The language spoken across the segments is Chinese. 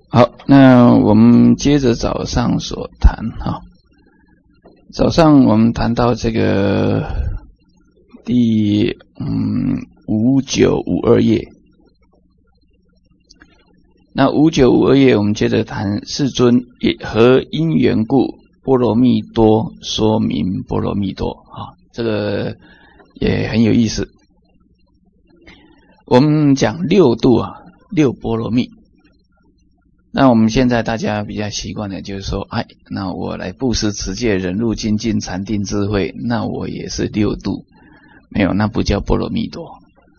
好，那我们接着早上所谈哈。早上我们谈到这个第5952页。那5952页我们接着谈世尊何因缘故波罗蜜多说明波罗蜜多啊，这个也很有意思。我们讲六度啊，六波罗蜜。那我们现在大家比较习惯的就是说，那我来布施、持戒、忍辱、精进、禅定、智慧，那我也是六度。没有，那不叫波罗蜜多。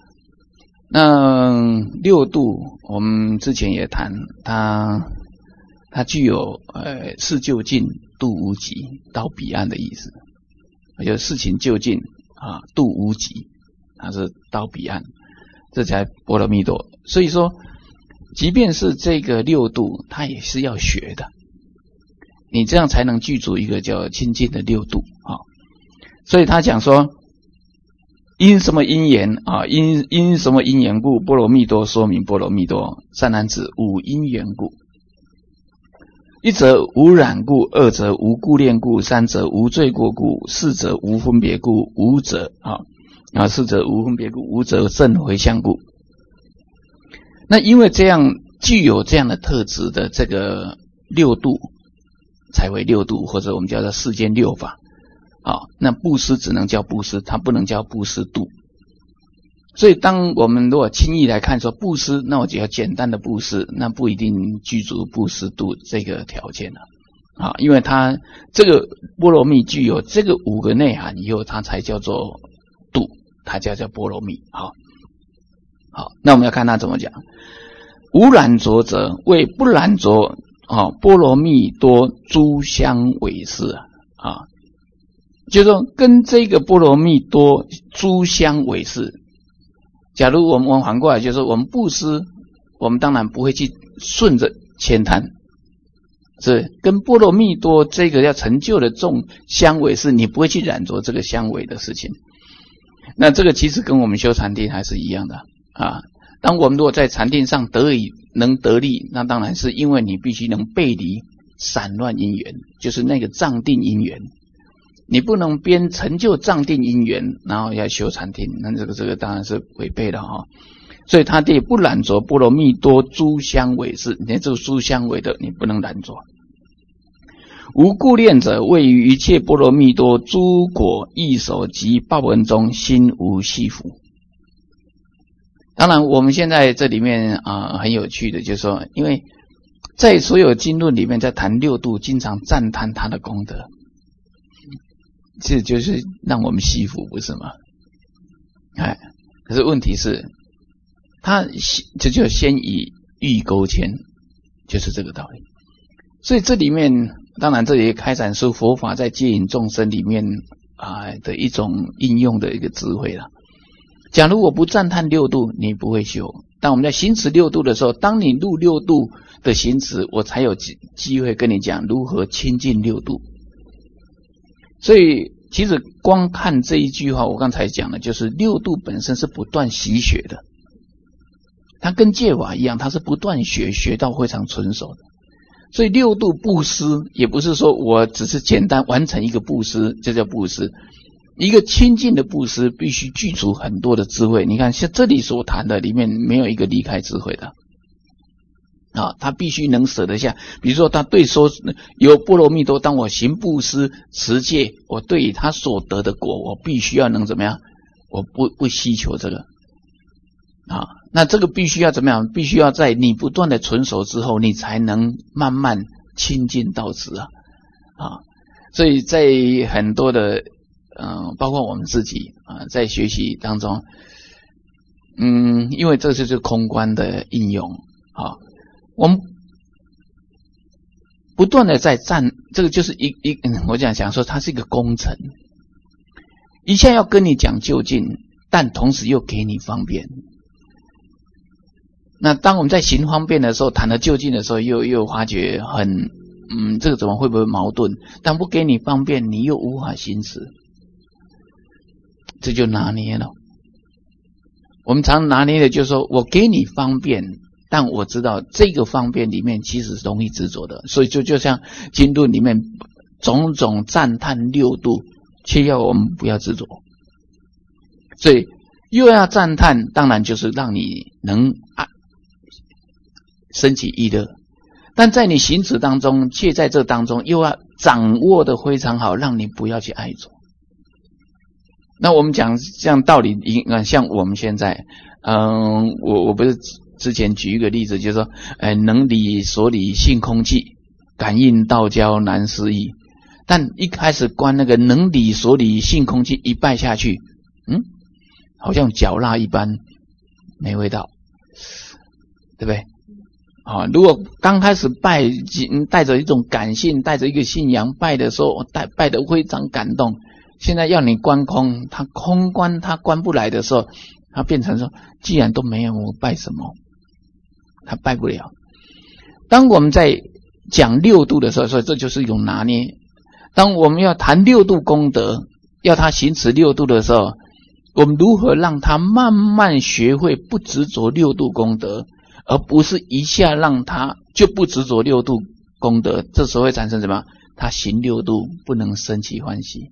那六度我们之前也谈，它具有事就近、度无极、到彼岸的意思。就事情就近啊，度无极，它是到彼岸，这才波罗蜜多。所以说即便是这个六度，它也是要学的，你这样才能具足一个叫清净的六度啊。所以他讲说，因什么因缘啊？因什么因缘故？波罗蜜多说明波罗蜜多。善男子，五因缘故：一则无染故，二则无故恋故，三则无罪过故，四则无分别故，四则无分别故，五则正回向故。那因为这样具有这样的特质的这个六度，才为六度，或者我们叫做世间六法那布施只能叫布施，它不能叫布施度。所以当我们如果轻易来看说布施，那我只要简单的布施，那不一定具足布施度这个条件了因为它这个波罗蜜具有这个五个内涵以后，它才叫做度，它叫波罗蜜。好，那我们要看它怎么讲。无染着者为不染着波罗蜜多诸相违事就是说跟这个波罗蜜多诸相违事。假如我们反过来，就是说我们布施，我们当然不会去顺着悭贪，是跟波罗蜜多这个要成就的众相违事，你不会去染着这个相违的事情。那这个其实跟我们修禅定还是一样的当我们如果在禅定上能得力，那当然是因为你必须能背离散乱因缘，就是那个藏定因缘。你不能边成就藏定因缘，然后要修禅定，那这个当然是违背的所以他对不染着波罗蜜多诸相违事，你看这个诸相违的你不能染着。无故恋者位于一切波罗蜜多诸果异手及报文中心无系缚。当然我们现在这里面很有趣的就是说，因为在所有经论里面在谈六度，经常赞叹他的功德，这就是让我们惜福，不是吗？可是问题是这就先以欲勾牵，就是这个道理。所以这里面当然这也开展出佛法在接引众生里面的一种应用的一个智慧了。假如我不赞叹六度，你不会修。当我们在行持六度的时候，当你入六度的行持，我才有机会跟你讲如何亲近六度。所以其实光看这一句话，我刚才讲的就是六度本身是不断习学的，它跟戒法一样，它是不断学到非常纯熟的。所以六度布施也不是说我只是简单完成一个布施，这叫布施。一个清净的布施必须具足很多的智慧。你看像这里所谈的里面没有一个离开智慧的他必须能舍得下。比如说他对说有波罗蜜多，当我行布施持戒，我对于他所得的果，我必须要能怎么样，我不希求这个那这个必须要怎么样，必须要在你不断的纯熟之后，你才能慢慢亲近到此所以在很多的包括我们自己在学习当中因为这就是空观的应用我们不断的在这个就是我讲说它是一个工程，一下要跟你讲究竟，但同时又给你方便。那当我们在行方便的时候，谈了就近的时候，又发觉很这个怎么会不会矛盾？但不给你方便，你又无法行持，这就拿捏了。我们常拿捏的就是说，我给你方便， 但我知道这个方便里面其实是容易执着的，所以就像经论里面种种赞叹六度，却要我们不要执着。所以又要赞叹，当然就是让你能升起意乐，但在你行止当中，却在这当中又要掌握的非常好，让你不要去爱着。那我们讲这样道理，像我们现在，我不是之前举一个例子，就是说，能理所理性空寂，感应道交难思议。但一开始观那个能理所理性空寂一拜下去，好像嚼蜡一般，没味道，对不对？如果刚开始拜，带着一种感性，带着一个信仰拜的时候，拜得非常感动。现在要你观空，他空观他观不来的时候，他变成说，既然都没有，我拜什么？他拜不了。当我们在讲六度的时候，所以这就是一种拿捏。当我们要谈六度功德，要他行持六度的时候，我们如何让他慢慢学会不执着六度功德，而不是一下让他就不执着六度功德，这时候会产生什么？他行六度不能生起欢喜，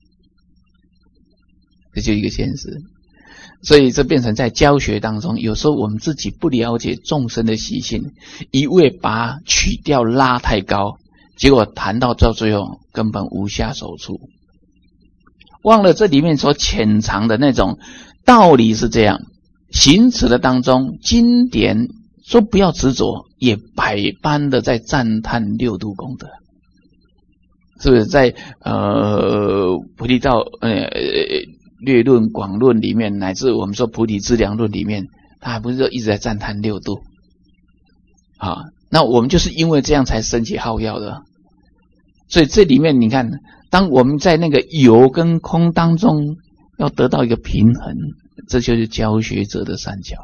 这就一个现实。所以这变成在教学当中，有时候我们自己不了解众生的习性，一味把曲调拉太高，结果谈到最后根本无下手处，忘了这里面所潜藏的那种道理是这样。行持的当中，经典说不要执着，也百般的在赞叹六度功德，是不是？在菩提道略论广论里面，乃至我们说菩提资粮论里面，他还不是说一直在赞叹六度那我们就是因为这样才升起好药的。所以这里面你看，当我们在那个有跟空当中要得到一个平衡，这就是教学者的善巧。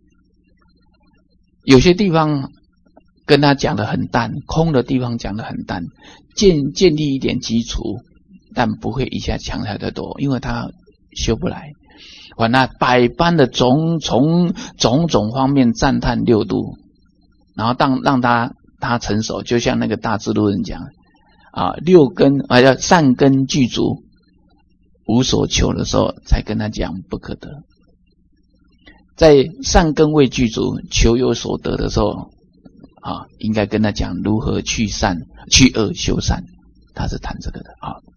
有些地方跟他讲得很淡，空的地方讲得很淡，建立一点基础，但不会一下强调得多，因为他修不来。那百般的种种方面赞叹六度，然后让他成熟，就像那个大智度人讲六根要善根具足，无所求的时候，才跟他讲不可得。在善根未具足，求有所得的时候应该跟他讲如何去善去恶修善，他是谈这个的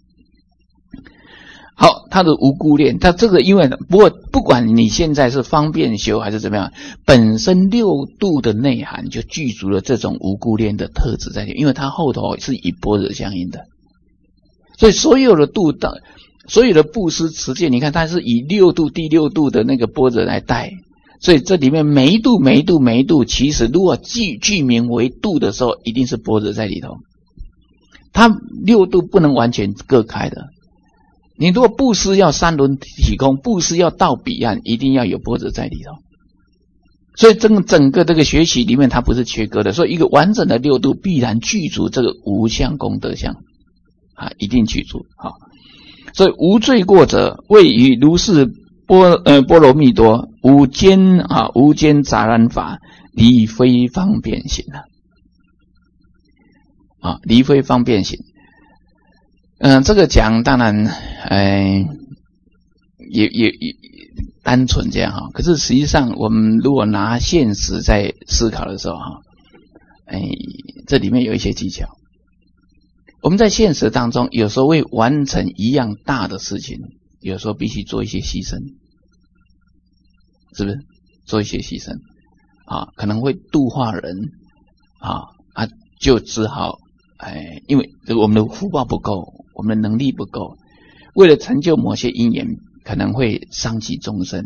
好，他的无辜恋，他这个因为不管你现在是方便修还是怎么样，本身六度的内涵就具足了这种无辜恋的特质在里面，因为它后头是以般若相应的，所以所有的布施持戒，你看它是以第六度的那个般若来带，所以这里面每一度，其实如果具名为度的时候，一定是般若在里头，它六度不能完全割开的。你如果布施要三轮体空，布施要到彼岸，一定要有般若在里头。所以整个这个学习里面，它不是切割的，所以一个完整的六度必然具足这个无相功德相一定具足所以无罪过者，谓于如是波罗蜜多无间杂染法，离非方便行离非方便行。这个讲当然也单纯这样可是实际上我们如果拿现实在思考的时候这里面有一些技巧。我们在现实当中有时候为完成一样大的事情，有时候必须做一些牺牲，是不是？做一些牺牲可能会度化人就只好因为我们的福报不够，我们的能力不够，为了成就某些因缘，可能会伤及众生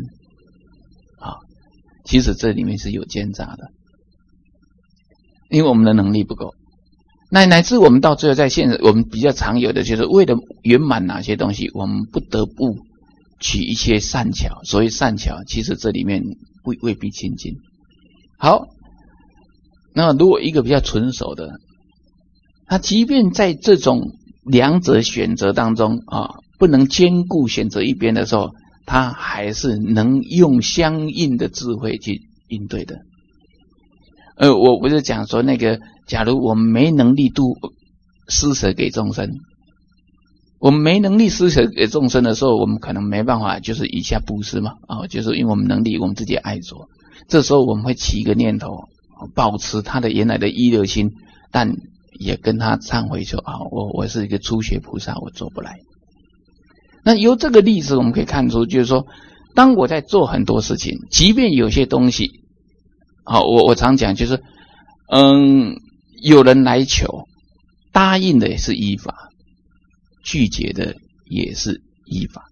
其实这里面是有奸诈的，因为我们的能力不够。乃至我们到最后在现实，我们比较常有的就是为了圆满哪些东西，我们不得不取一些善巧。所谓善巧，其实这里面未必亲近。好，那如果一个比较纯熟的，他即便在这种两者选择当中不能兼顾选择一边的时候，他还是能用相应的智慧去应对的。 我不是讲说那个，假如我们没能力施舍给众生，我们没能力施舍给众生的时候，我们可能没办法，就是以下布施嘛，就是因为我们能力，我们自己爱做，这时候我们会起一个念头，保持他的原来的依乐心，但也跟他忏悔说我是一个初学菩萨，我做不来。那由这个例子我们可以看出，就是说，当我在做很多事情，即便有些东西，我常讲就是，有人来求，答应的也是依法，拒绝的也是依法。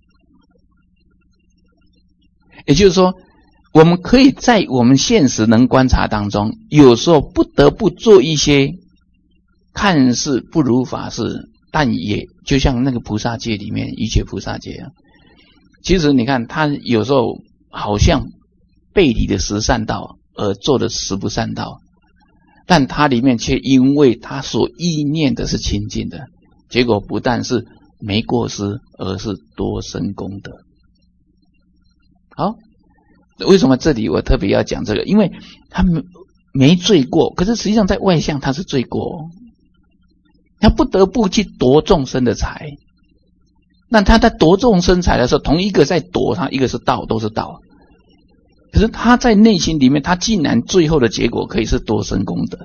也就是说，我们可以在我们现实能观察当中，有时候不得不做一些看似不如法事，但也就像那个菩萨戒里面，一切菩萨戒其实你看他有时候好像背离的十善道而做的十不善道，但他里面却因为他所意念的是清净的，结果不但是没过失，而是多生功德。好，为什么这里我特别要讲这个？因为他没罪过，可是实际上在外相他是罪过他不得不去夺众生的财。那他在夺众生财的时候，同一个在夺他，一个是道，都是道。可是他在内心里面，他竟然最后的结果可以是多生功德。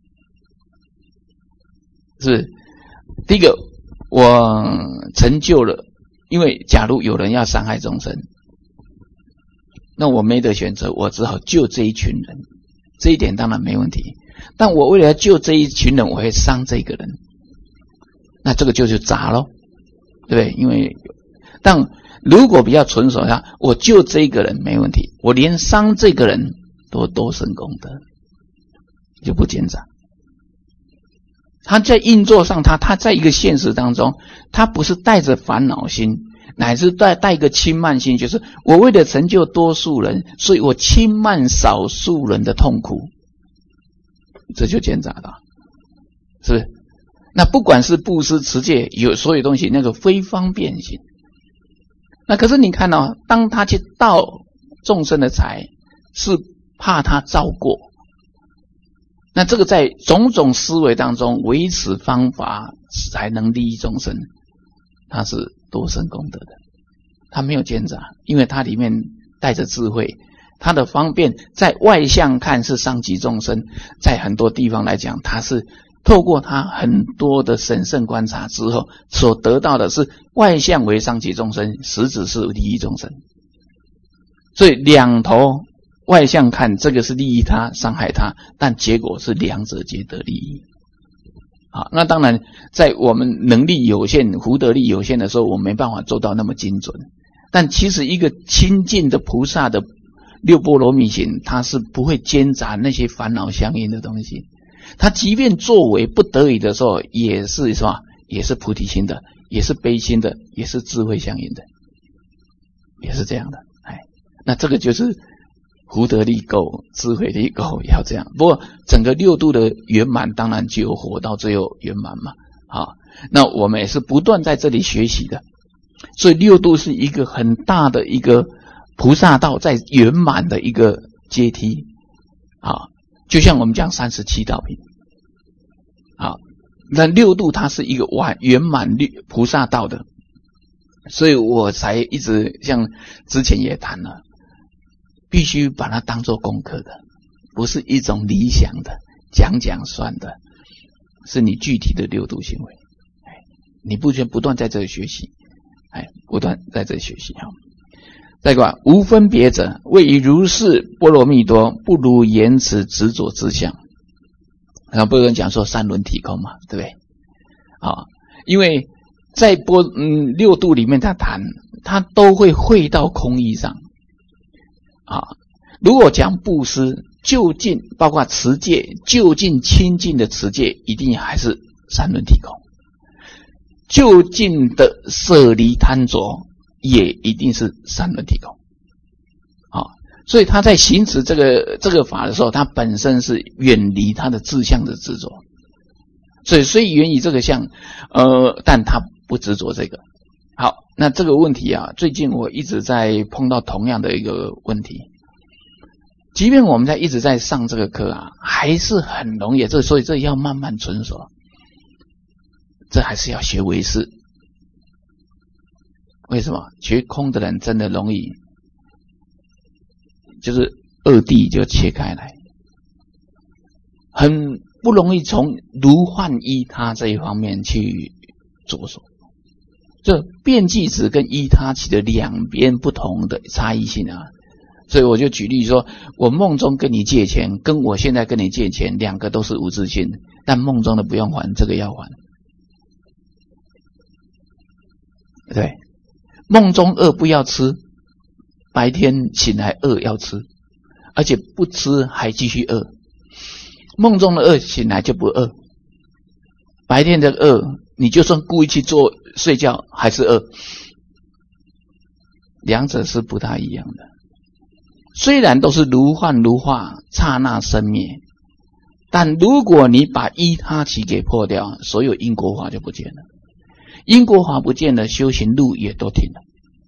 是第一个，我成就了，因为假如有人要伤害众生，那我没得选择，我只好救这一群人，这一点当然没问题。但我为了要救这一群人，我会伤这个人，那这个就是杂咯，对不对？因为但如果比较纯熟的，我救这一个人没问题，我连伤这个人都多生功德，就不减杂。他在运作上，他在一个现实当中，他不是带着烦恼心，乃是带一个轻慢心，就是我为了成就多数人，所以我轻慢少数人的痛苦，这就减杂了，是不是？那不管是布施持戒，有所有东西，那个非方便性。那可是你看当他去盗众生的财，是怕他造过。那这个在种种思维当中，维持方法才能利益众生，他是多生功德的，他没有奸杂，因为他里面带着智慧，他的方便在外相看是伤及众生，在很多地方来讲，他是透过他很多的审慎观察之后，所得到的是外相为伤及众生，实质是利益众生。所以两头外相看，这个是利益他，伤害他，但结果是两者皆得利益。好，那当然在我们能力有限、福德力有限的时候，我没办法做到那么精准。但其实一个亲近的菩萨的六波罗蜜行，他是不会兼杂那些烦恼相应的东西。他即便作为不得已的时候，也是什么？也是菩提心的，也是悲心的，也是智慧相应的，也是这样的。那这个就是福德力够，智慧力够，要这样。不过整个六度的圆满，当然就有活到最后圆满嘛。好，那我们也是不断在这里学习的。所以六度是一个很大的一个菩萨道在圆满的一个阶梯啊。就像我们讲37道品，好，那六度它是一个圆满菩萨道的，所以我才一直像之前也谈了，必须把它当作功课的，不是一种理想的讲算的，是你具体的六度行为，你不断在这里学习，不断在这里学习。再一个，无分别者，谓于如是波罗蜜多，不如言辞执着之相。然后不有人讲说三轮体空嘛，对不对？因为在六度里面他谈，他都会汇到空义上。如果讲布施，就近包括持戒，就近清净的持戒，一定还是三轮体空。就近的舍离贪着，也一定是三轮体空。所以他在行持这个法的时候，他本身是远离他的自相的执着，所以远离这个相，但他不执着这个。好，那这个问题最近我一直在碰到同样的一个问题。 即便我们一直在上这个课啊，还是很容易，所以这要慢慢纯熟，这还是要学唯识。为什么？学空的人真的容易，就是二谛就切开来，很不容易从如幻依他这一方面去着手。这变计子跟依他起的两边不同的差异性啊，所以我就举例说，我梦中跟你借钱，跟我现在跟你借钱，两个都是无自性，但梦中的不用还，这个要还。对，梦中饿不要吃，白天醒来饿要吃，而且不吃还继续饿。梦中的饿醒来就不饿，白天的饿你就算故意去做睡觉还是饿，两者是不大一样的。虽然都是如幻如化，刹那生灭，但如果你把依他起给破掉，所有因果法就不见了。因果法不见了，修行路也都停了。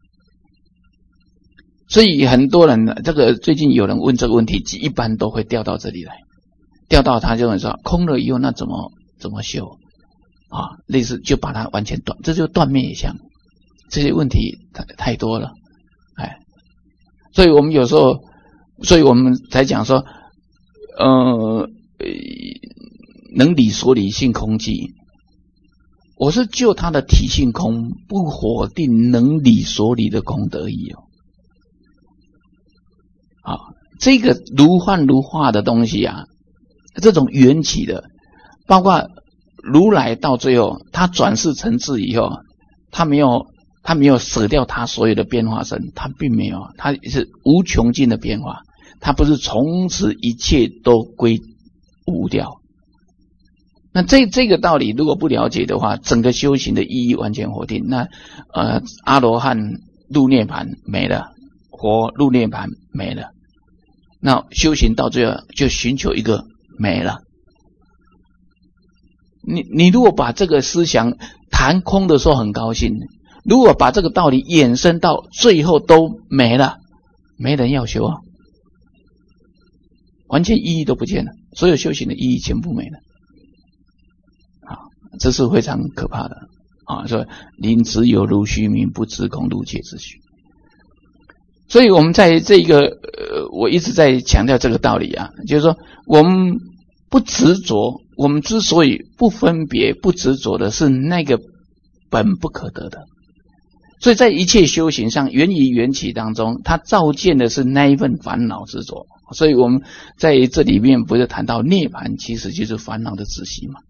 所以很多人，这个最近有人问这个问题，一般都会掉到这里来，掉到他就会说，空了以后那怎么修啊？类似就把它完全断，这就断灭相。这些问题太多了，哎，所以我们有时候，所以我们才讲说，能理所理性空寂。我是就他的体性空，不否定能理所理的空得已哦。啊，这个如幻如化的东西啊，这种缘起的，包括如来到最后他转世成智以后，他没有舍掉他所有的变化身，他并没有，他是无穷尽的变化，他不是从此一切都归无掉。那这个道理如果不了解的话，整个修行的意义完全否定。那阿罗汉入涅盘没了，佛入涅盘没了，那修行到最后就寻求一个没了。你如果把这个思想谈空的时候很高兴，如果把这个道理衍生到最后都没了，没人要修啊，完全意义都不见了，所有修行的意义全部没了。这是非常可怕的啊！说临知有如虚名，不知空如界之虚。所以我们在这个我一直在强调这个道理啊，就是说我们不执着，我们之所以不分别、不执着的是那个本不可得的。所以在一切修行上，缘于缘起当中，它照见的是那一份烦恼执着。所以我们在这里面不是谈到涅槃，其实就是烦恼的止息嘛。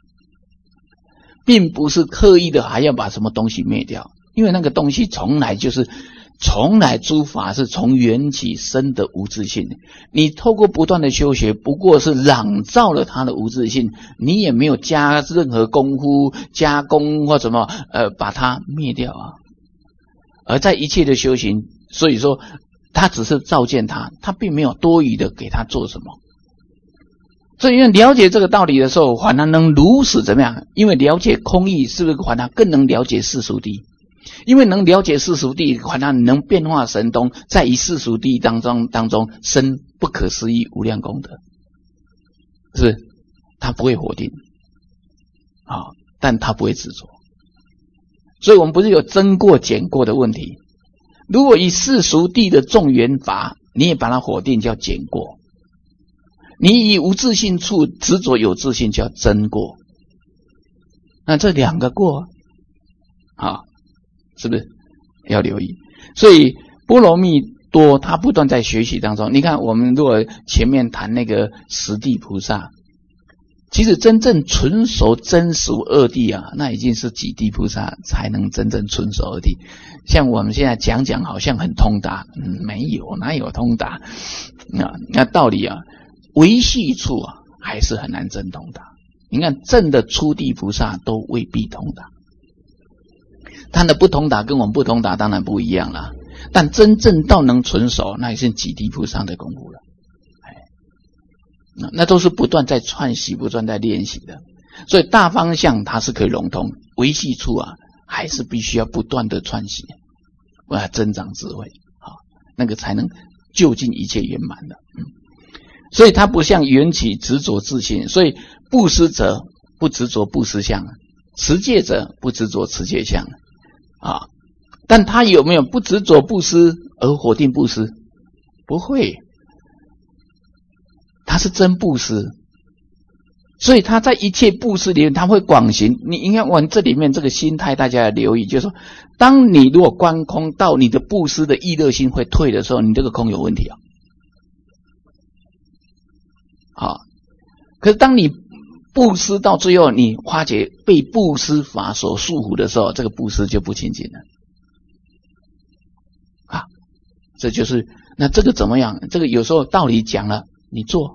并不是刻意的还要把什么东西灭掉，因为那个东西从来诸法是从缘起生的无自性，你透过不断的修学，不过是朗照了它的无自性，你也没有加任何功夫加工或什么把它灭掉啊。而在一切的修行，所以说它只是照见它，它并没有多余的给它做什么。所以因为了解这个道理的时候，反而能如此怎么样？因为了解空义，是不是反而更能了解世俗谛？因为能了解世俗谛，反而能变化神通，在于世俗谛当中生不可思议无量功德，是不是？他不会否定啊，但他不会执着。所以我们不是有增过减过的问题？如果以世俗谛的众缘法，你也把它否定叫减过。你以无自性处执着有自性叫真过，那这两个过啊，是不是要留意？所以波罗蜜多他不断在学习当中。你看我们如果前面谈那个十地菩萨，其实真正纯熟真熟二谛啊，那已经是几地菩萨才能真正纯熟二谛。像我们现在讲好像很通达，没有，哪有通达那道理啊，维系处啊，还是很难真通达。你看正的初地菩萨都未必通达，他的不通达跟我们不通达当然不一样啦，但真正到能纯熟，那也是几地菩萨的功夫了。那都是不断在串习，不断在练习的。所以大方向它是可以融通，维系处啊，还是必须要不断的串习，增长智慧，那个才能究竟一切圆满了。所以它不像缘起执着自性，所以布施者不执着布施相，持戒者不执着持戒相啊。但他有没有不执着布施而否定布施？不会，他是真布施。所以他在一切布施里面，他会广行。你应该往这里面这个心态，大家要留意，就是说，当你如果观空到你的布施的意乐心会退的时候，你这个空有问题啊。好，可是当你布施到最后，你发觉被布施法所束缚的时候，这个布施就不清净了。啊，这就是那这个怎么样？这个有时候道理讲了，你做。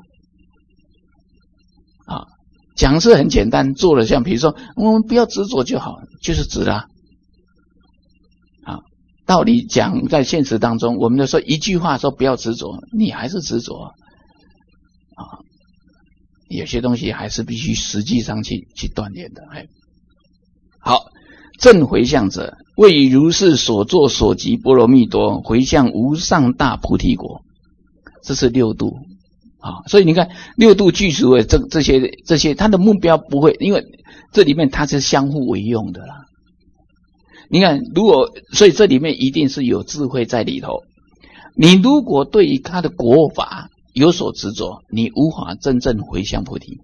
啊，讲是很简单，做了像比如说我们不要执着就好，就是执啦。啊，道理讲在现实当中，我们就说一句话说不要执着，你还是执着啊。有些东西还是必须实际上去锻炼的。好，正回向者，为以如是所作所及波罗蜜多，回向无上大菩提国。这是六度。啊，所以你看六度具足的这些，它的目标不会，因为这里面它是相互为用的啦。你看，所以这里面一定是有智慧在里头。你如果对于它的国法有所执着，你无法真正回向菩提。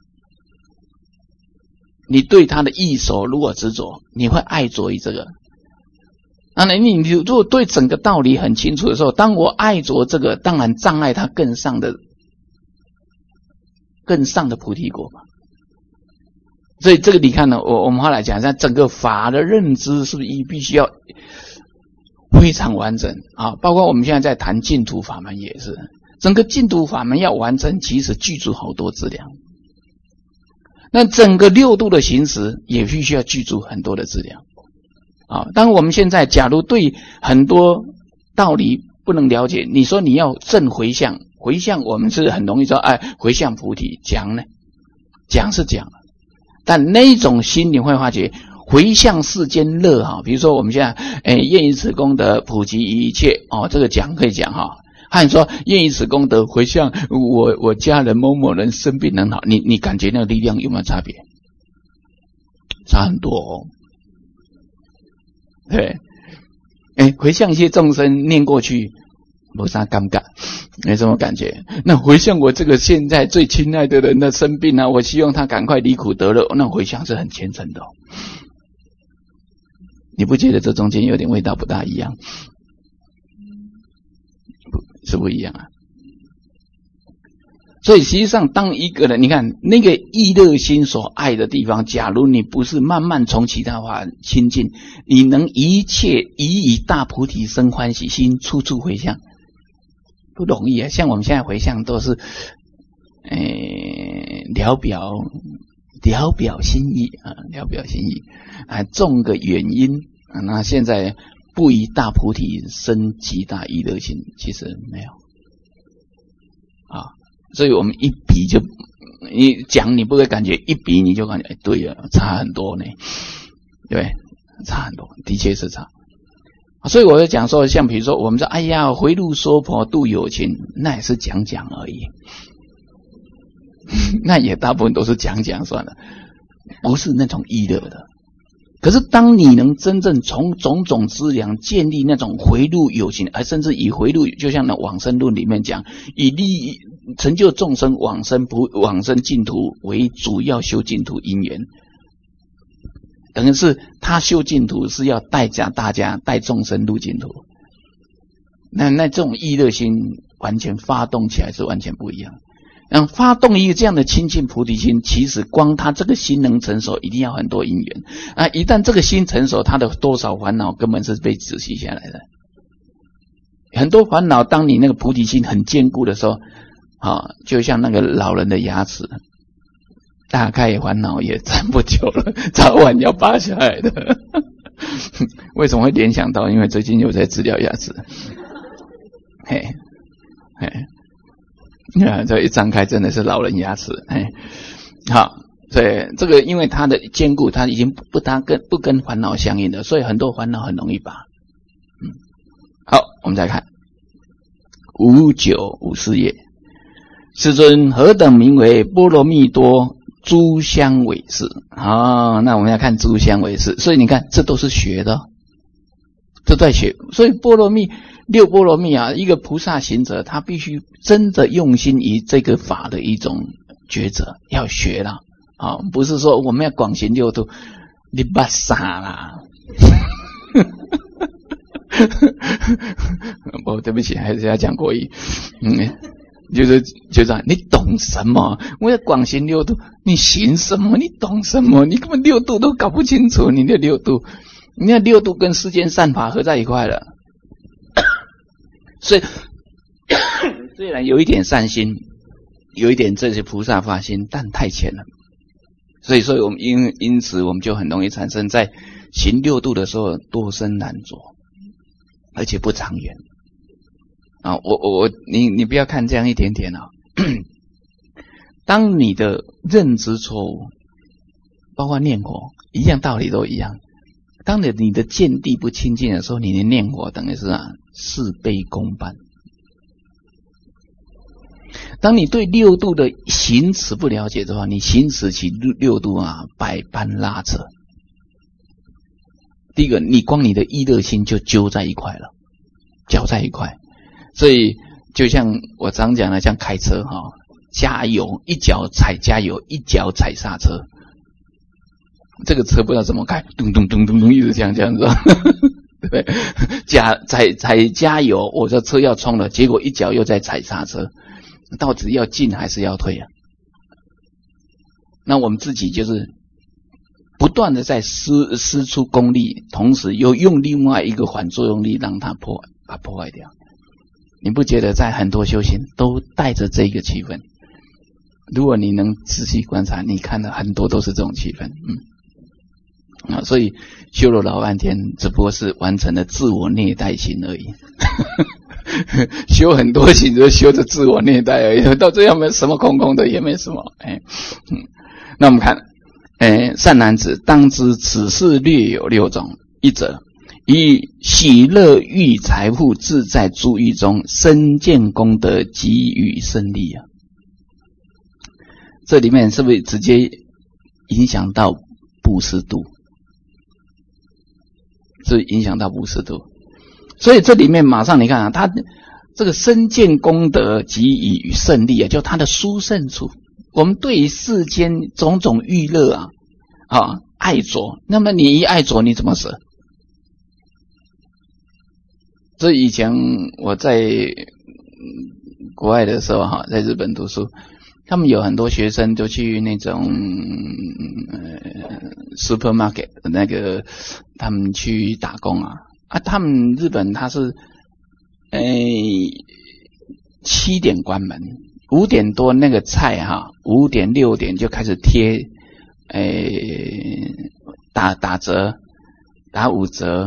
你对它的义手如果执着，你会爱着于这个。那你如果对整个道理很清楚的时候，当我爱着这个，当然障碍它更上的菩提果嘛。所以这个你看呢，我们后来讲，在整个法的认知是不是必须要非常完整啊？包括我们现在在谈净土法门也是，整个净土法门要完整，其实具足好多资粮。那整个六度的行持也必须要具足很多的资粮啊。当我们现在假如对很多道理不能了解，你说你要正回向。回向我们是很容易说，回向菩提，讲呢，讲是讲，但那种心你会发觉，回向世间乐哈，比如说我们现在，愿以此功德普及一切哦，这个讲可以讲哈，还说愿以此功德回向我家人某某人生病很好，你感觉那个力量有没有差别？差很多哦，对，回向一些众生念过去。没啥尴尬，没什么感觉。那回向我这个现在最亲爱的人的生病啊，我希望他赶快离苦得乐，那回向是很虔诚的哦。你不觉得这中间有点味道不大一样？是不一样啊。所以实际上当一个人，你看那个意乐心所爱的地方，假如你不是慢慢从其他法亲近，你能一切以大菩提生欢喜心，处处回向，不容易啊。像我们现在回向都是聊表心意啊，聊表心意啊，种个原因啊。那现在不以大菩提生极大意乐心，其实没有啊。所以我们一比就，你讲你不会感觉，一比你就感觉，对啊，差很多呢，对不对？差很多，的确是差。所以我就讲说，像比如说我们说，哎呀，回路娑婆度有情，那也是讲讲而已，那也大部分都是讲讲算了，不是那种意乐的。可是当你能真正从种种资粮建立那种回路有情，而甚至以回路，就像那往生论里面讲，以利益成就众生往生净土为主要修净土因缘，等于是他修净土是要带众生入净土。那这种意乐心完全发动起来是完全不一样。发动一个这样的亲近菩提心，其实光他这个心能成熟，一定要很多因缘啊！一旦这个心成熟，他的多少烦恼根本是被止息下来的。很多烦恼，当你那个菩提心很坚固的时候，就像那个老人的牙齿，大概烦恼也站不久了，早晚要拔下来的。为什么会联想到？因为最近有在治疗牙齿，这一张开真的是老人牙齿，好，所以这个因为它的坚固，它已经不跟烦恼相应的，所以很多烦恼很容易拔。好，我们再看 5954页。世尊何等名为波罗蜜多诸香为事？好，那我们要看诸香为事，所以你看，这都是学的，这在学。所以波罗蜜六波罗蜜啊，一个菩萨行者，他必须真的用心于这个法的一种抉择，要学了啊，不是说我们要广行六度，你把傻啦。哦，对不起，还是要讲国语。就是你懂什么？我要广行六度，你行什么？你懂什么？你根本六度都搞不清楚，你的六度，你的六度跟世间善法合在一块了。所以虽然有一点善心，有一点这些菩萨发心，但太浅了。所以我们因此我们就很容易产生在行六度的时候多生难着，而且不长远。啊，你不要看这样一点点啊。当你的认知错误，包括念佛一样，道理都一样。当你的见地不清净的时候，你的念佛等于是事倍功半。当你对六度的行持不了解的话，你行持起六度百般拉扯。第一个，你光你的意乐心就揪在一块了，搅在一块。所以就像我常讲的，像开车加油一脚踩加油，一脚踩刹车，这个车不知道怎么开，咚咚咚咚咚，一直这样子对，踩加油，我这车要冲了，结果一脚又在踩刹车，到底要进还是要退啊？那我们自己就是不断的在施出功力，同时又用另外一个反作用力让它破坏掉。你不觉得在很多修行都带着这个气氛？如果你能仔细观察，你看到很多都是这种气氛。所以修了老半天，只不过是完成了自我虐待行而已。修很多行就修着自我虐待而已，到最后没什么空空的，也没什么。那我们看，善男子，当知此事略有6种。一者，以喜乐欲财富自在诸欲中，身见功德给予胜利啊！这里面是不是直接影响到布施度？是影响到布施度。所以这里面马上你看他这个身见功德给予胜利就他的殊胜处。我们对于世间种种欲乐爱着，那么你一爱着，你怎么舍？所以以前我在国外的时候在日本读书，他们有很多学生都去那种supermarket 那个他们去打工他们日本他是7点关门，5点多那个菜5点6点就开始贴打折，打5折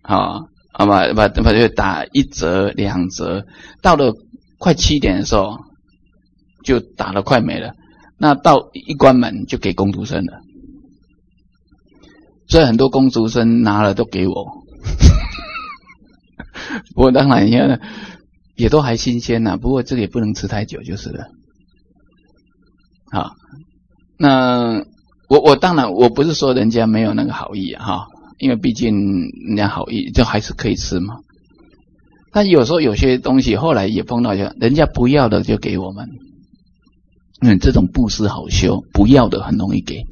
就打1折2折，到了快7点的时候就打了快没了，那到一关门就给工读生了，所以很多工读生拿了都给我。不过当然也都还新鲜不过这个也不能吃太久就是了。好，那我当然我不是说人家没有那个好意因为毕竟人家好意就还是可以吃嘛。但有时候有些东西后来也碰到人家不要的就给我们，这种布施好修，不要的很容易给。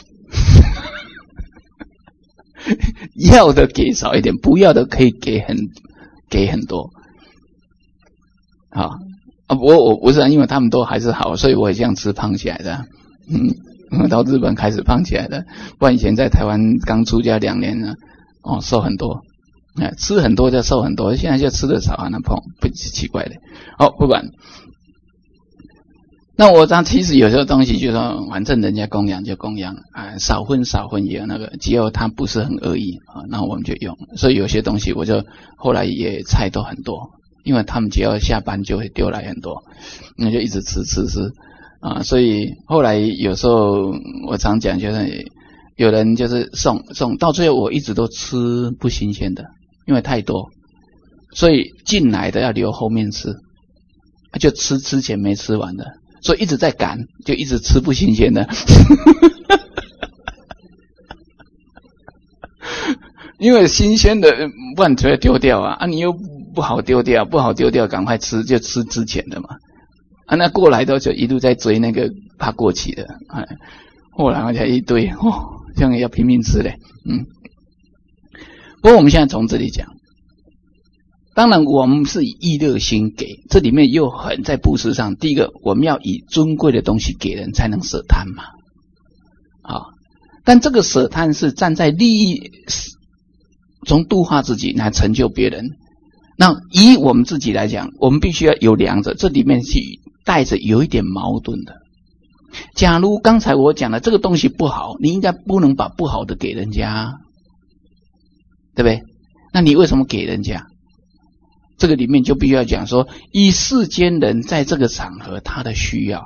要的给少一点，不要的可以给很多。我不是因为他们都还是好，所以我也这样吃胖起来的。到日本开始胖起来的，不然以前在台湾刚出家2年呢，瘦很多。吃很多就瘦很多，现在就吃得少那胖，不是奇怪的。不管。那我其实有些东西就说，反正人家供养就供养少分也有那个，只要它不是很恶意那我们就用。所以有些东西我就后来也菜都很多，因为他们只要下班就会丢来很多，那就一直吃所以后来有时候我常讲，就是有人就是送到最后我一直都吃不新鲜的，因为太多，所以进来的要留后面吃就吃之前没吃完的，所以一直在赶，就一直吃不新鲜的。因为新鲜的不然就会丢掉啊，你又不好丢掉，赶快吃，就吃之前的嘛。那过来的就一路在追那个怕过期的，后来才一堆这样要拼命吃嘞。不过我们现在从这里讲，当然我们是以意乐心给，这里面又很在布施上，第一个我们要以尊贵的东西给人才能舍贪嘛。但这个舍贪是站在利益，从度化自己来成就别人。那以我们自己来讲，我们必须要有两者，这里面是带着有一点矛盾的。假如刚才我讲的这个东西不好，你应该不能把不好的给人家，对不对？那你为什么给人家？这个里面就必须要讲说，以世间人在这个场合他的需要。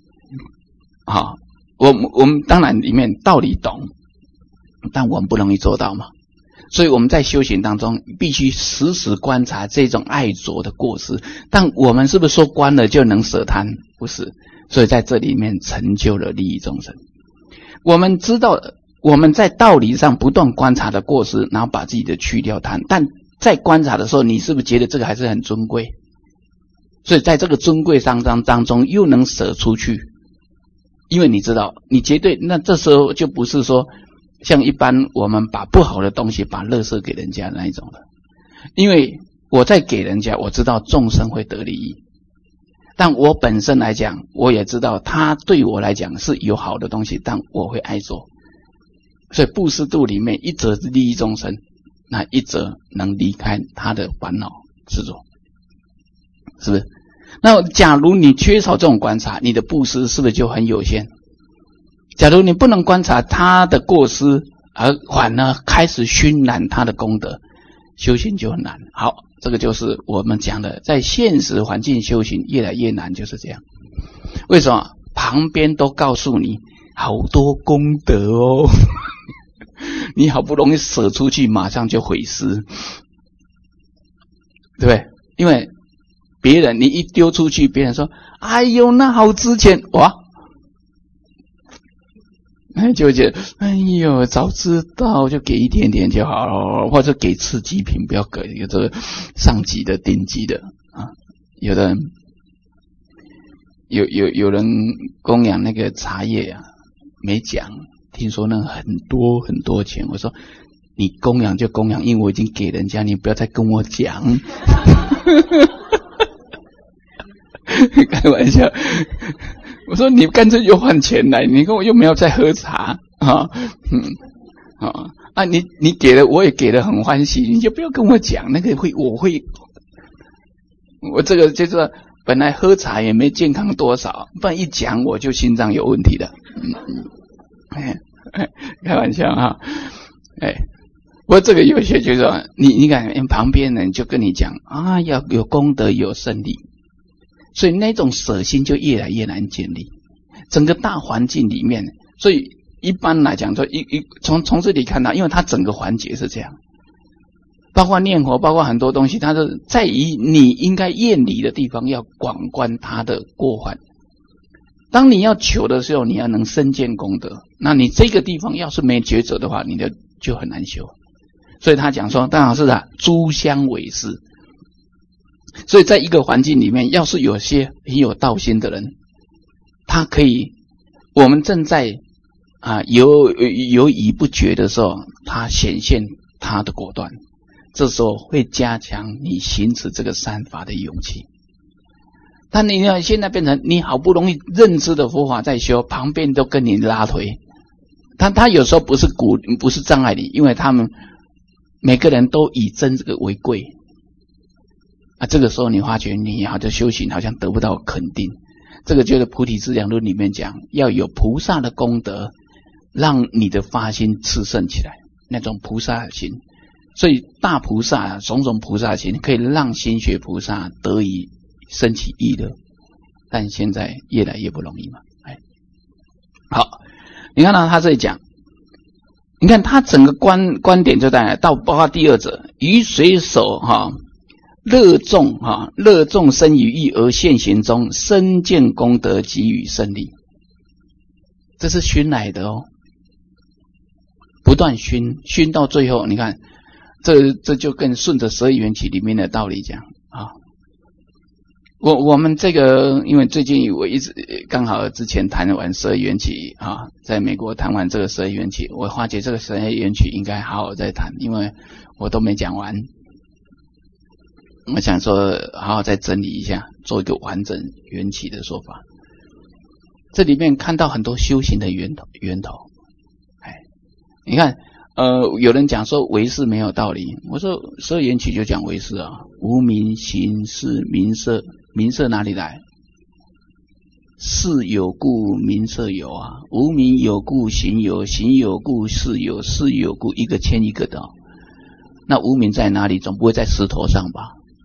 我们当然里面道理懂，但我们不容易做到嘛。所以我们在修行当中必须时时观察这种爱着的过失，但我们是不是说观了就能舍贪？不是。所以在这里面成就了利益众生。我们知道我们在道理上不断观察的过失，然后把自己的去掉贪，但在观察的时候，你是不是觉得这个还是很尊贵？所以在这个尊贵当中又能舍出去，因为你知道你绝对，那这时候就不是说像一般我们把不好的东西把垃圾给人家那一种的。因为我在给人家，我知道众生会得利益，但我本身来讲，我也知道他对我来讲是有好的东西，但我会爱做。所以布施度里面，一则是利益众生，那一则能离开他的烦恼执着，是不是？那假如你缺少这种观察，你的布施是不是就很有限？假如你不能观察他的过失，而反而开始熏染他的功德，修行就很难。好，这个就是我们讲的，在现实环境修行越来越难，就是这样。为什么？旁边都告诉你好多功德哦，你好不容易舍出去，马上就毁失，对不对？因为别人你一丢出去，别人说：“哎呦，那好值钱哇！”就觉得哎呦，早知道就给一点点就好了，或者给次级品，不要给一个这个上级的顶级的啊。有的人有人供养那个茶叶啊，没讲，听说那很多很多钱。我说你供养就供养，因为我已经给人家，你不要再跟我讲。开玩笑。我说你干脆就换钱来，你跟我又没有在喝茶啊，你给了我也给了很欢喜，你就不要跟我讲那个我这个就是本来喝茶也没健康多少，不然一讲我就心脏有问题的。开玩笑啊，不过这个有些就是说你看旁边人就跟你讲啊，要有功德有胜利。所以那种舍心就越来越难建立，整个大环境里面，所以一般来讲说从这里看到，因为它整个环节是这样，包括念佛，包括很多东西，它是在于你应该厌离的地方要广观它的过患。当你要求的时候，你要能身见功德，那你这个地方要是没抉择的话，你就很难修。所以他讲说，当然是诸相违事。所以在一个环境里面，要是有些很有道心的人，他可以，我们正在犹疑不决的时候，他显现他的果断，这时候会加强你行持这个善法的勇气。但你要现在变成你好不容易认知的佛法在修，旁边都跟你拉推，他有时候不是障碍你，因为他们每个人都以真这个为贵。这个时候你发觉你好像修行好像得不到肯定，这个就是菩提资粮论里面讲，要有菩萨的功德，让你的发心炽盛起来，那种菩萨心。所以大菩萨种种菩萨心可以让心学菩萨得以升起意乐，但现在越来越不容易嘛。好，你看到他这里讲，你看他整个观点就在到包括第二者，于水手乐众生于意而现行中，身见功德给予胜利。这是熏来的哦，不断熏到最后，你看，这就跟顺着12缘起里面的道理讲啊。我们这个，因为最近我一直刚好之前谈完12缘起啊，在美国谈完这个12缘起，我发觉这个12缘起应该好好再谈，因为我都没讲完。我想说好好再整理一下，做一个完整缘起的说法。这里面看到很多修行的源头。你看有人讲说唯识没有道理，我说12缘起就讲唯识啊，无明行识名色，名色哪里来？识有故名色有啊，无明有故行有，行有故识有，识有故一个牵一个的哦。那无明在哪里？总不会在石头上吧？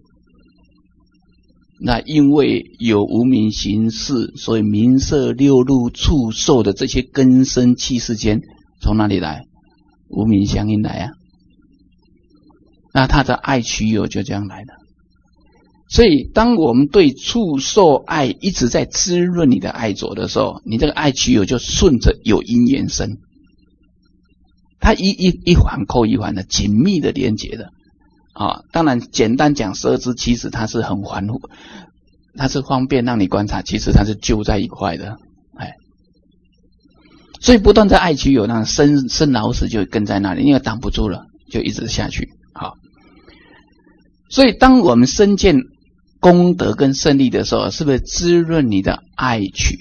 那因为有无明行识，所以名色六路触受的这些根生气世间从哪里来？无明相应来啊。那他的爱取有就这样来的。所以当我们对触受爱一直在滋润你的爱着的时候，你这个爱取有就顺着有因缘生，它一环扣一环的紧密的连结的啊。当然简单讲12支，其实它是很环护，它是方便让你观察，其实它是揪在一块的。所以不断在爱取有，那生老死就跟在那里，因为挡不住了，就一直下去。好，所以当我们身见功德跟胜利的时候，是不是滋润你的爱取？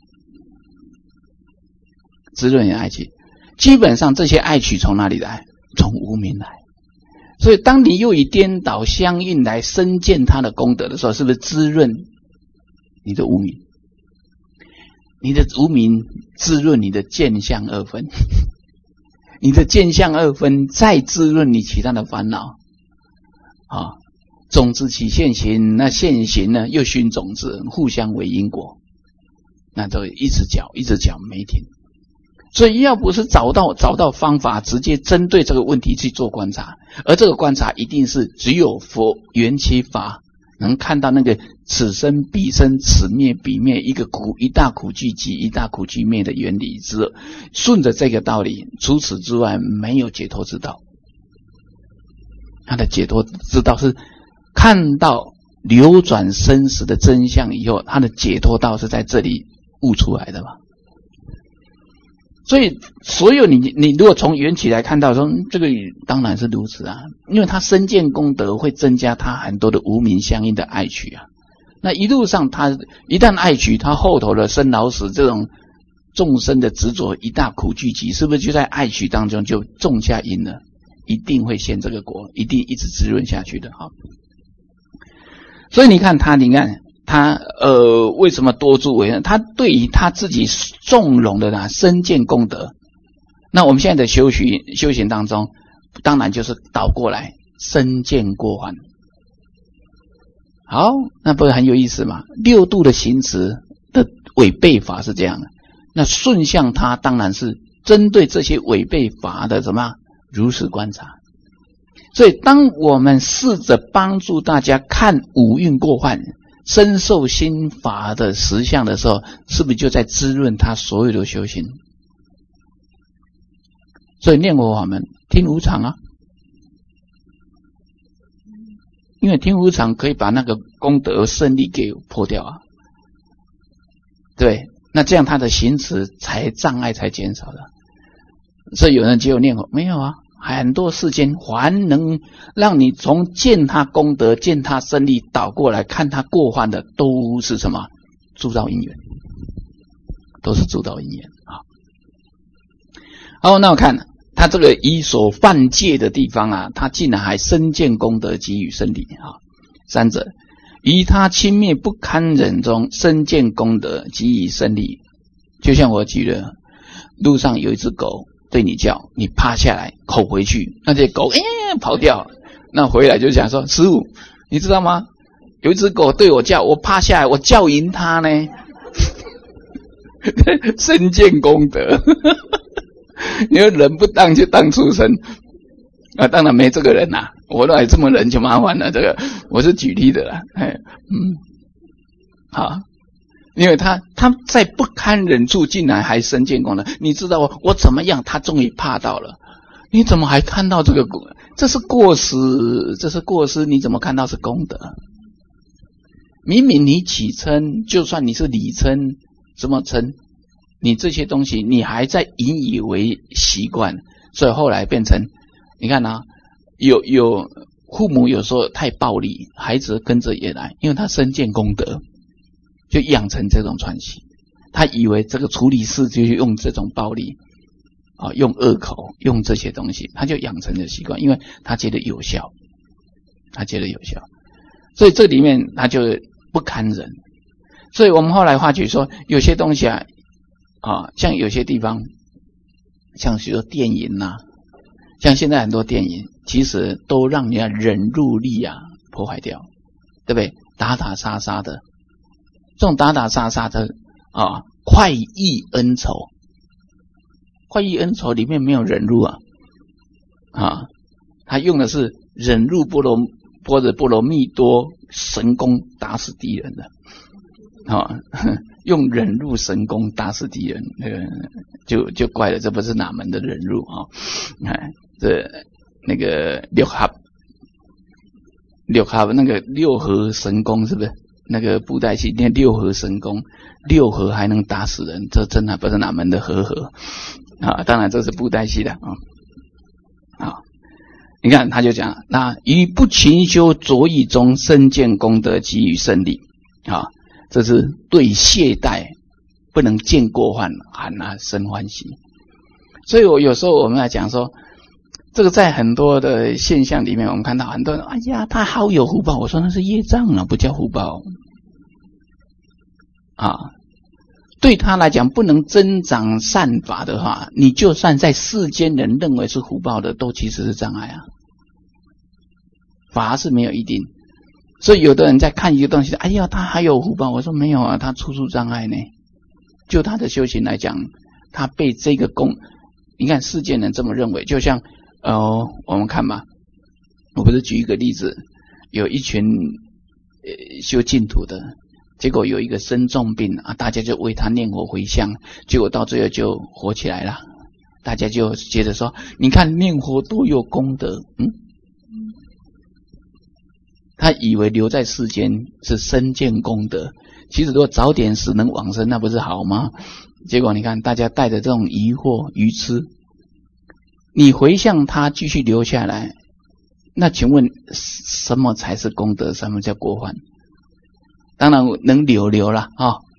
滋润你的爱取，基本上这些爱取从哪里来？从无明来。所以当你又以颠倒相应来身见他的功德的时候，是不是滋润你的无明？你的无明滋润你的见相二分，你的见相二分再滋润你其他的烦恼啊。种子起现行，那现行呢又熏种子，互相为因果，那就一直搅没停。所以要不是找到方法，直接针对这个问题去做观察，而这个观察一定是只有佛缘起法能看到那个此生彼生此灭彼灭，一大苦聚集一大苦聚灭的原理之，顺着这个道理，除此之外没有解脱之道。他的解脱之道是看到流转生死的真相以后，他的解脱道是在这里悟出来的嘛。所以所有你如果从缘起来看到说这个当然是如此啊，因为他身见功德会增加他很多的无明相应的爱取啊。那一路上他一旦爱取，他后头的生老死这种众生的执着一大苦聚集，是不是就在爱取当中就种下因了？一定会现这个果，一定一直滋润下去的哈。所以你看他为什么多诸为呢？他对于他自己纵容的身见功德，那我们现在的修行当中，当然就是倒过来身见过患。好，那不是很有意思吗？六度的行持的违背法是这样的，那顺向他当然是针对这些违背法的什么如实观察。所以当我们试着帮助大家看五蕴过患，深受心法的实相的时候，是不是就在滋润他所有的修行？所以念佛法门听无常啊，因为听无常可以把那个功德胜利给破掉啊。对，那这样他的行持障碍才减少的。所以有人只有念佛，没有啊，很多世间还能让你从见他功德见他胜利倒过来看他过患的，都是什么？铸造因缘，都是铸造因缘啊。好，那我看他这个以所犯戒的地方啊，他竟然还身见功德给予胜利啊。三者于他轻蔑不堪忍中身见功德给予胜利。就像我举的，路上有一只狗对你叫，你趴下来口回去，那这狗跑掉，那回来就想说，师父你知道吗，有一只狗对我叫，我趴下来我叫赢它呢。身见功德。你说人不当就当畜生啊，当然没这个人啊， 我来这么冷就麻烦了，这个我是举例的啦，好，因为他在不堪忍住，竟然还身见功德。你知道我怎么样？他终于怕到了，你怎么还看到这个？这是过失，这是过失，你怎么看到是功德？明明你起嗔，就算你是理嗔，什么嗔，你这些东西你还在引以为习惯，所以后来变成，你看啊，有父母有时候太暴力，孩子跟着也来，因为他身见功德，就养成这种传习。他以为这个处理事就是用这种暴力用恶口，用这些东西，他就养成了习惯，因为他觉得有效，所以这里面他就不堪忍。所以我们后来发觉说，有些东西像有些地方，像许多电影像现在很多电影，其实都让人家忍辱力破坏掉，对不对？打打杀杀的，这种打打杀杀的快意恩仇，快意恩仇里面没有忍辱他用的是忍辱波罗蜜多神功打死敌人的用忍辱神功打死敌人，就怪了，这不是哪门的忍辱这那个六合那个六合神功是不是？那个布袋戏念六合神功，六合还能打死人，这真的不是哪门的和合当然这是布袋戏的你看他就讲，那于不勤修着意中身见功德给予胜利这是对懈怠不能见过患生欢喜。所以有时候我们来讲说，这个在很多的现象里面，我们看到很多人，哎呀，他好有福报。我说那是业障不叫福报对他来讲不能增长善法的话，你就算在世间人认为是福报的，都其实是障碍法是没有一定。所以有的人在看一个东西，哎呀，他还有福报。我说没有他处处障碍呢。就他的修行来讲，他被这个你看世间人这么认为，就像我们看吧，我不是举一个例子，有一群修净土的，结果有一个生重病大家就为他念佛回向，结果到最后就活起来了。大家就接着说，你看念佛多有功德。他以为留在世间是身见功德，其实如果早点死能往生，那不是好吗？结果你看大家带着这种疑惑愚痴，你回向他继续留下来，那请问什么才是功德，什么叫过患？当然能留了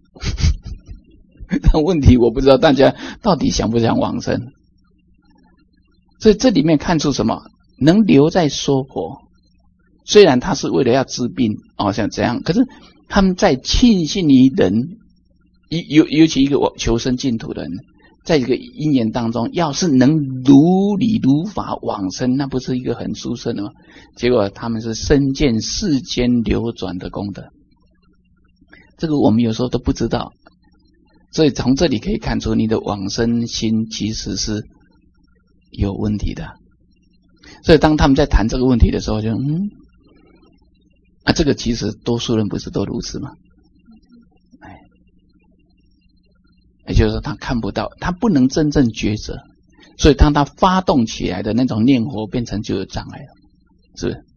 但问题我不知道大家到底想不想往生。所以这里面看出什么？能留在娑婆，虽然他是为了要治病像这样，可是他们在庆幸于人，尤其一个求生净土的人，在这个因缘当中，要是能如理如法往生，那不是一个很殊胜的吗？结果他们是身见世间流转的功德，这个我们有时候都不知道。所以从这里可以看出，你的往生心其实是有问题的。所以当他们在谈这个问题的时候，就这个其实多数人不是都如此吗？也就是说他看不到，他不能真正抉择，所以当他发动起来的那种念佛变成就有障碍了，是不是？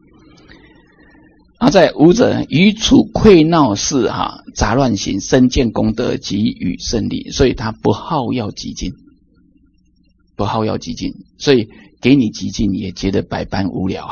好，在五者于处溃闹事杂乱行，身见功德给予胜利，所以他不好要极尽，所以给你极尽也觉得百般无聊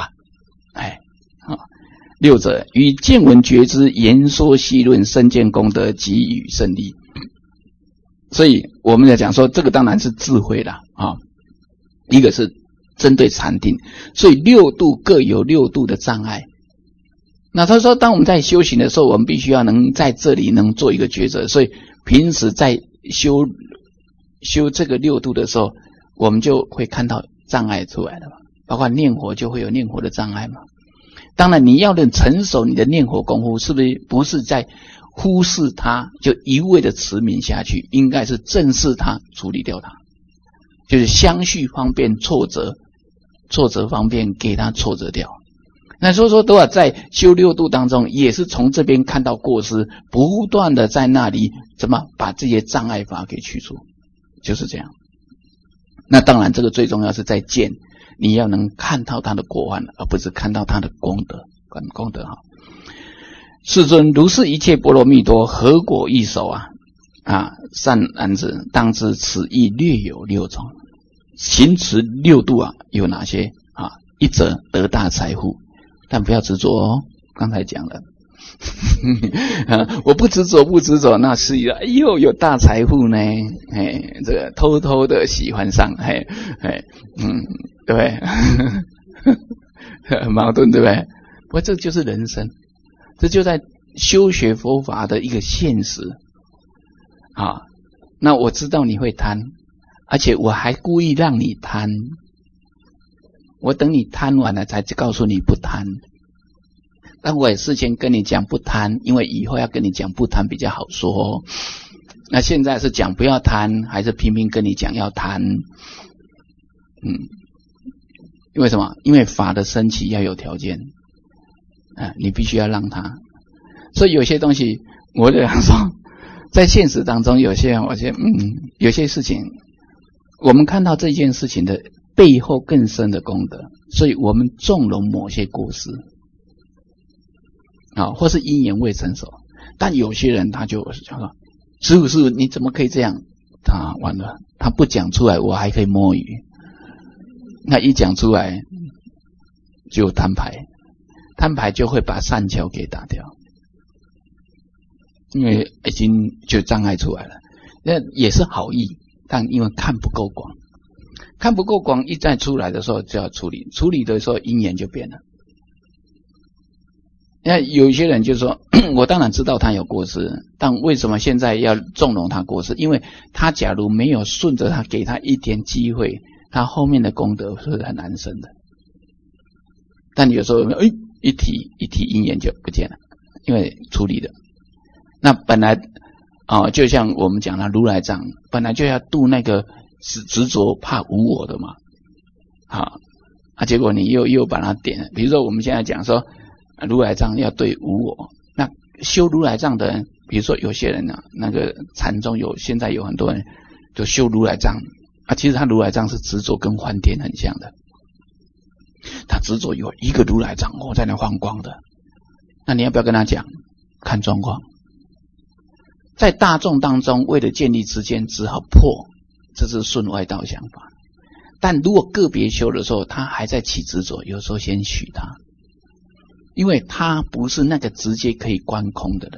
六者于见闻觉知言说细论，身见功德给予胜利。所以我们在讲说，这个当然是智慧啦一个是针对禅定，所以六度各有六度的障碍。那他说，当我们在修行的时候，我们必须要能在这里能做一个抉择。所以平时在修这个六度的时候，我们就会看到障碍出来了嘛，包括念佛就会有念佛的障碍嘛。当然你要能成熟你的念佛功夫，是不是在忽视它就一味的持名下去，应该是正视它，处理掉它，就是相续方便挫折挫折方面给他挫折掉。那所以说，都要在修六度当中，也是从这边看到过失，不断的在那里怎么把这些障碍法给去除，就是这样。那当然，这个最重要是在见，你要能看到他的果患，而不是看到他的功德。功德哈。世尊，如是一切波罗蜜多，何果欲守啊？善男子，当知此亦略有六种。行持六度啊，有哪些啊？一则得大财富，但不要执着哦。刚才讲了，我不执着，那是哎呦有大财富呢，这个偷偷的喜欢上，对不对？很矛盾，对不对？不过这就是人生，这就在修学佛法的一个现实啊。那我知道你会贪，而且我还故意让你贪，我等你贪完了才告诉你不贪。但我也事先跟你讲不贪，因为以后要跟你讲不贪比较好说。那现在是讲不要贪，还是拼命跟你讲要贪？因为什么？因为法的升起要有条件，你必须要让它。所以有些东西，我就想说，在现实当中，有些有些事情，我们看到这件事情的背后更深的功德，所以我们纵容某些过失。或是因缘未成熟，但有些人他就讲说：“师父，你怎么可以这样？”完了，他不讲出来，我还可以摸鱼。那一讲出来，就摊牌就会把善巧给打掉，因为已经就障碍出来了。那也是好意，但因为看不够广，一再出来的时候就要处理的时候因缘就变了。那有一些人就说，我当然知道他有过失，但为什么现在要纵容他过失？因为他假如没有顺着他，给他一点机会，他后面的功德是很难生的。但有时候一提因缘就不见了，因为处理的。那本来就像我们讲的如来藏，本来就要度那个执着怕无我的嘛，结果你又把它点了。比如说我们现在讲说如来藏要对无我，那修如来藏的人，比如说有些人那个禅宗现在有很多人就修如来藏其实他如来藏是执着跟梵天很像的，他执着有一个如来藏在那放光的，那你要不要跟他讲？看状况，在大众当中为了建立之间只好破，这是顺外道想法。但如果个别修的时候他还在起执着，有时候先许他，因为他不是那个直接可以观空的人，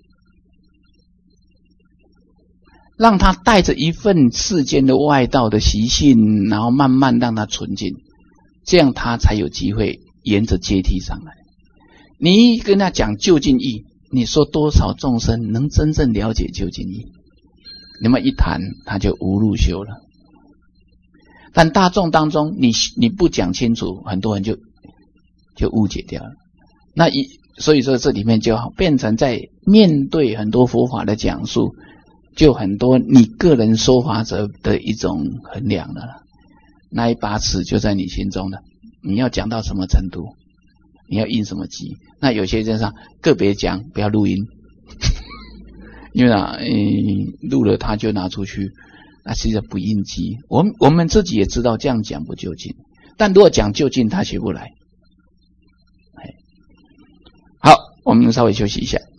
让他带着一份世间的外道的习性，然后慢慢让他纯净，这样他才有机会沿着阶梯上来。你跟他讲究竟义，你说多少众生能真正了解究竟义？那么一谈他就无路修了。但大众当中你不讲清楚，很多人就误解掉了。所以说这里面就变成在面对很多佛法的讲述，就很多你个人说法者的一种衡量了。那一把尺就在你心中了，你要讲到什么程度，你要印什么机。那有些人上个别讲，不要录音，因为录了他就拿出去，那实际上不印机。我们自己也知道这样讲不究竟，但如果讲究竟他学不来。好，我们稍微休息一下。